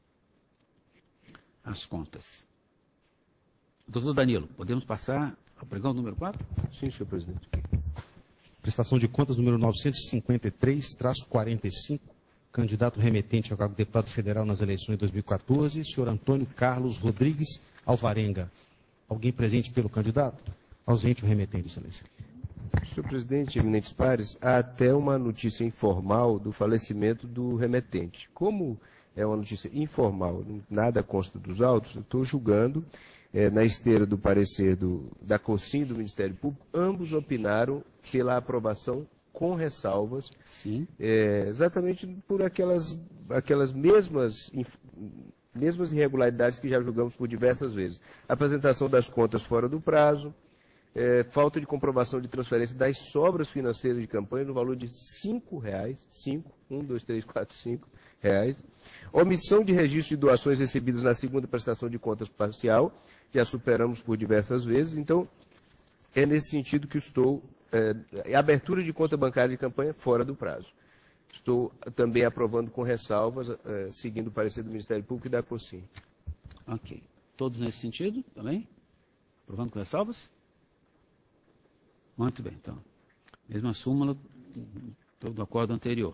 As contas. Doutor Danilo, podemos passar ao pregão número quatro? Sim, senhor presidente. Prestação de contas número novecentos e cinquenta e três, traço quarenta e cinco, candidato remetente ao cargo de deputado federal nas eleições de dois mil e quatorze, senhor Antônio Carlos Rodrigues Alvarenga. Alguém presente pelo candidato? Ausente o remetente, excelência. Senhor presidente, eminentes pares, há até uma notícia informal do falecimento do remetente. Como é uma notícia informal, nada consta dos autos, eu estou julgando, é, na esteira do parecer do, da COSIM e do Ministério Público, ambos opinaram pela aprovação com ressalvas, Sim. É, exatamente por aquelas, aquelas mesmas, mesmas irregularidades que já julgamos por diversas vezes. Apresentação das contas fora do prazo, É, falta de comprovação de transferência das sobras financeiras de campanha no valor de cinco reais, cinco, um, dois, três, quatro, cinco reais, omissão de registro de doações recebidas na segunda prestação de contas parcial, que a superamos por diversas vezes, então é nesse sentido que estou, é, abertura de conta bancária de campanha fora do prazo. Estou também aprovando com ressalvas, é, seguindo o parecer do Ministério Público e da COSIM. Ok. Todos nesse sentido também? Aprovando com ressalvas? Muito bem, então. Mesma súmula do acordo anterior.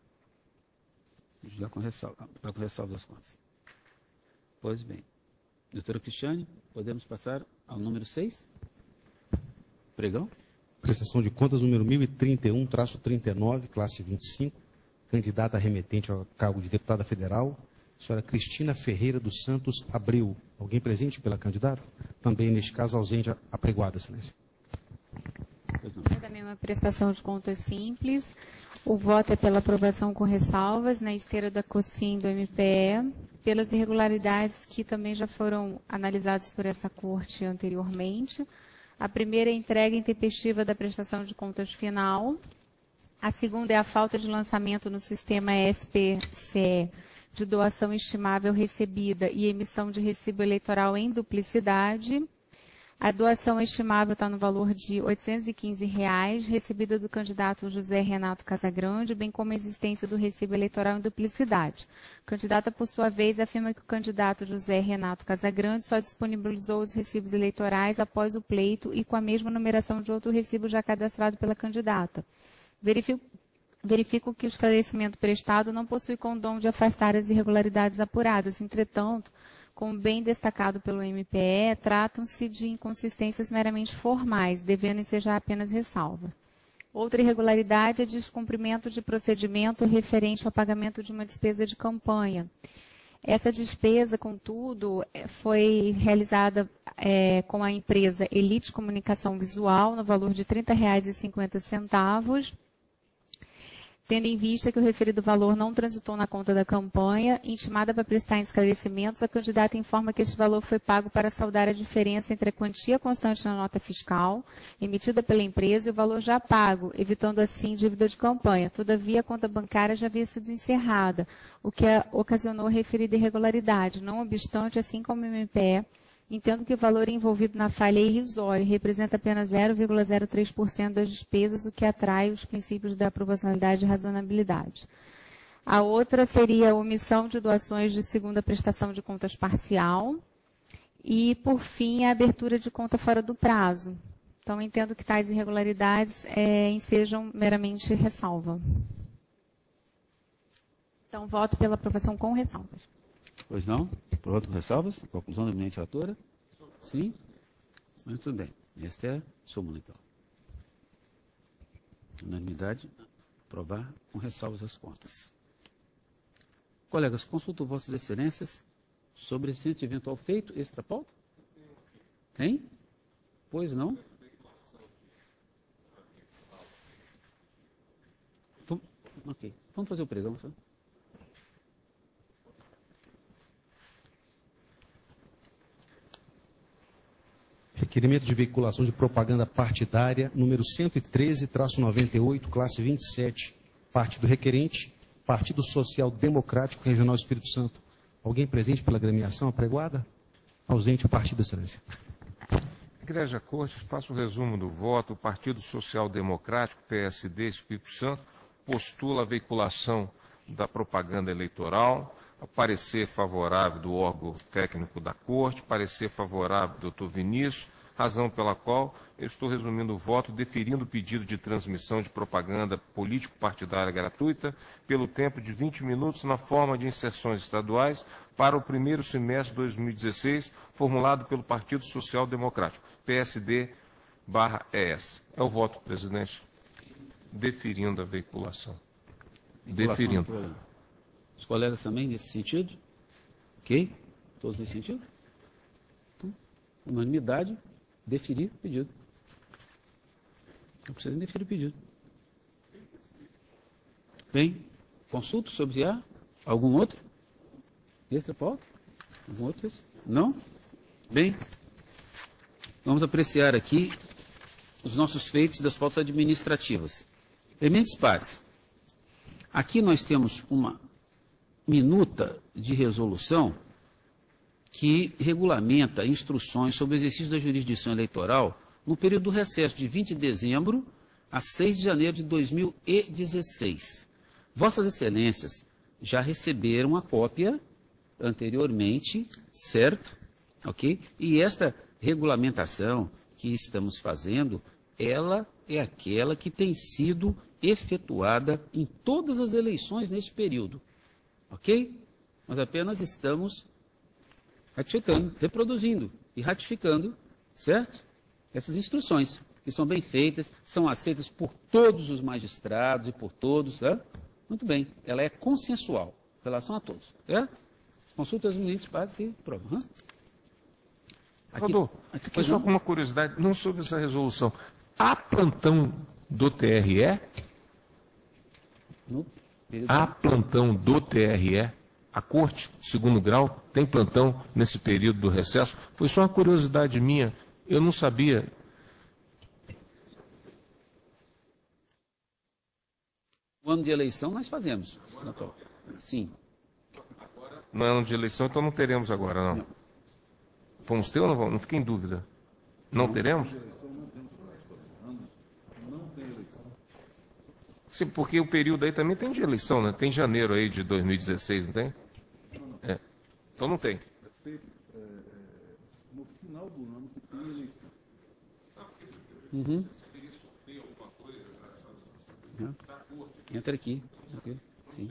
Já com ressalva, já com ressalva das contas. Pois bem. Doutora Cristiane, podemos passar ao número seis? Pregão? Prestação de contas número mil e trinta e um, traço trinta e nove, classe vinte e cinco, candidata remetente ao cargo de deputada federal, senhora Cristina Ferreira dos Santos Abreu. Alguém presente pela candidata? Também, neste caso, ausente a apregoada, excelência. É também uma prestação de contas simples. O voto é pela aprovação com ressalvas, na esteira da COSIM do M P E, pelas irregularidades que também já foram analisadas por essa corte anteriormente. A primeira é a entrega intempestiva da prestação de contas final. A segunda é a falta de lançamento no sistema S P C E de doação estimável recebida e emissão de recibo eleitoral em duplicidade. A doação estimável está no valor de oitocentos e quinze reais, recebida do candidato José Renato Casagrande, bem como a existência do recibo eleitoral em duplicidade. A candidata, por sua vez, afirma que o candidato José Renato Casagrande só disponibilizou os recibos eleitorais após o pleito e com a mesma numeração de outro recibo já cadastrado pela candidata. Verifico, verifico que o esclarecimento prestado não possui condom de afastar as irregularidades apuradas. Entretanto, como bem destacado pelo M P E, tratam-se de inconsistências meramente formais, devendo ensejar apenas ressalva. Outra irregularidade é descumprimento de procedimento referente ao pagamento de uma despesa de campanha. Essa despesa, contudo, foi realizada é, com a empresa Elite Comunicação Visual, no valor de trinta reais e cinquenta centavos, tendo em vista que o referido valor não transitou na conta da campanha. Intimada para prestar esclarecimentos, a candidata informa que este valor foi pago para saldar a diferença entre a quantia constante na nota fiscal, emitida pela empresa, e o valor já pago, evitando assim dívida de campanha. Todavia, a conta bancária já havia sido encerrada, o que ocasionou a referida irregularidade. Não obstante, assim como o M P E, entendo que o valor envolvido na falha é irrisório e representa apenas zero vírgula zero três por cento das despesas, o que atrai os princípios da proporcionalidade e razonabilidade. A outra seria a omissão de doações de segunda prestação de contas parcial e, por fim, a abertura de conta fora do prazo. Então, entendo que tais irregularidades é, ensejam meramente ressalva. Então, voto pela aprovação com ressalvas. Pois não? Pronto, com ressalvas? Conclusão da eminente relatora? Sim? Muito bem. Esta é a súmula, então. Unanimidade, aprovar com ressalvas as contas. Colegas, consulto vossas excelências sobre esse eventual feito extra pauta? Tem? Pois não? Vamos, ok. Vamos fazer o pregão, só. Requerimento de veiculação de propaganda partidária, número cento e treze, traço noventa e oito, classe vinte e sete, parte do requerente, Partido Social Democrático Regional Espírito Santo. Alguém presente pela agremiação apregoada? Ausente o partido, excelência. Igreja Corte, faço o resumo do voto. O Partido Social Democrático, P S D, Espírito Santo, postula a veiculação da propaganda eleitoral, parecer favorável do órgão técnico da Corte, parecer favorável do doutor Vinícius, razão pela qual eu estou resumindo o voto, deferindo o pedido de transmissão de propaganda político-partidária gratuita pelo tempo de vinte minutos na forma de inserções estaduais para o primeiro semestre de dois mil e dezesseis, formulado pelo Partido Social Democrático, P S D barra E S. É o voto, presidente, deferindo a veiculação. Deferindo. Os colegas também nesse sentido? Ok? Todos nesse sentido? Então, unanimidade, deferir o pedido. Não precisa nem deferir o pedido. Bem, consulto sobre a algum outro? Extra pauta? Algum outro? Não? Bem, vamos apreciar aqui os nossos feitos das pautas administrativas. Eminentes pares, aqui nós temos uma minuta de resolução que regulamenta instruções sobre o exercício da jurisdição eleitoral no período do recesso de vinte de dezembro a seis de janeiro de dois mil e dezesseis. Vossas Excelências já receberam a cópia anteriormente, certo? Ok? E esta regulamentação que estamos fazendo, ela é aquela que tem sido efetuada em todas as eleições nesse período. Ok? Nós apenas estamos ratificando, reproduzindo e ratificando, certo? Essas instruções, que são bem feitas, são aceitas por todos os magistrados e por todos, tá? Muito bem, ela é consensual em relação a todos, certo? Consulta os eminentes pares e prova. Doutor, foi só com uma curiosidade, não sobre essa resolução. Há plantão do T R E? No Há plantão do T R E? A Corte, segundo grau, tem plantão nesse período do recesso? Foi só uma curiosidade minha, eu não sabia. No ano de eleição nós fazemos. Sim. No ano de eleição, então não teremos agora, não. não. Vamos ter ou não vamos? Não fiquei em dúvida. Não, não teremos? Sim, porque o período aí também tem de eleição, né? Tem janeiro aí de dois mil e dezesseis, não tem? É. Então não tem. No final do ano que tem eleição. Uhum. Entra aqui. Okay. Sim.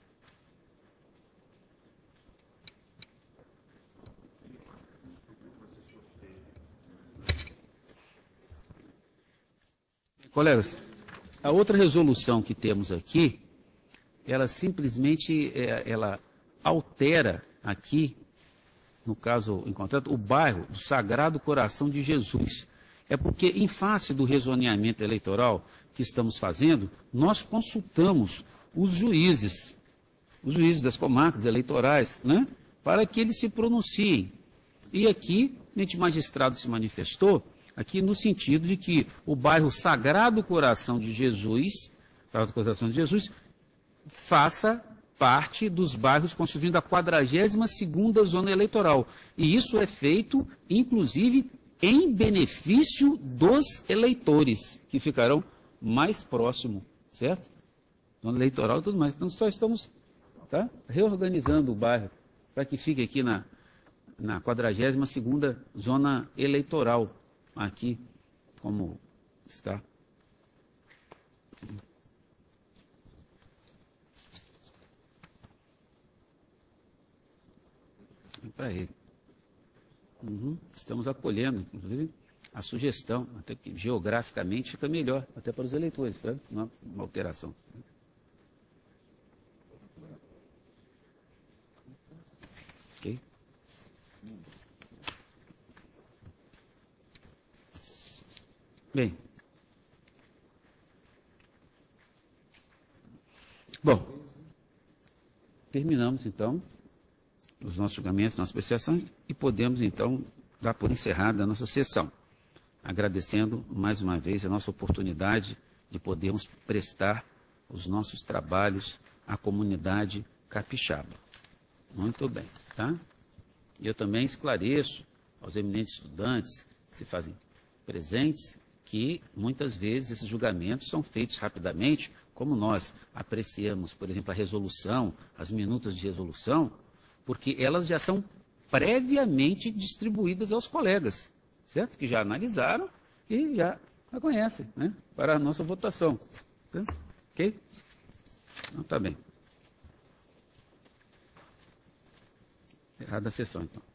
Colegas, a outra resolução que temos aqui, ela simplesmente é, ela altera aqui, no caso em contrato, o bairro do Sagrado Coração de Jesus. É porque, em face do rezoneamento eleitoral que estamos fazendo, nós consultamos os juízes, os juízes das comarcas eleitorais, né, para que eles se pronunciem. E aqui, o ente magistrado se manifestou, aqui no sentido de que o bairro Sagrado Coração de Jesus, Sagrado Coração de Jesus, faça parte dos bairros constituindo a quadragésima segunda zona eleitoral. E isso é feito, inclusive, em benefício dos eleitores, que ficarão mais próximos, certo? Zona eleitoral e tudo mais. Então, só estamos tá, reorganizando o bairro para que fique aqui na, na quadragésima segunda zona eleitoral. Aqui, como está. É para ele. Uhum. Estamos acolhendo, inclusive, a sugestão, até que geograficamente fica melhor, até para os eleitores, tá? Não há uma alteração. Ok? Bem. Bom, terminamos então os nossos julgamentos, nossa apreciação e podemos então dar por encerrada a nossa sessão, agradecendo mais uma vez a nossa oportunidade de podermos prestar os nossos trabalhos à comunidade capixaba. Muito bem, tá? E eu também esclareço aos eminentes estudantes que se fazem presentes que, muitas vezes, esses julgamentos são feitos rapidamente como nós apreciamos, por exemplo, a resolução, as minutas de resolução, porque elas já são previamente distribuídas aos colegas, certo? Que já analisaram e já a conhecem, né? Para a nossa votação. Certo? Ok? Então, tá bem. Errada a sessão, então.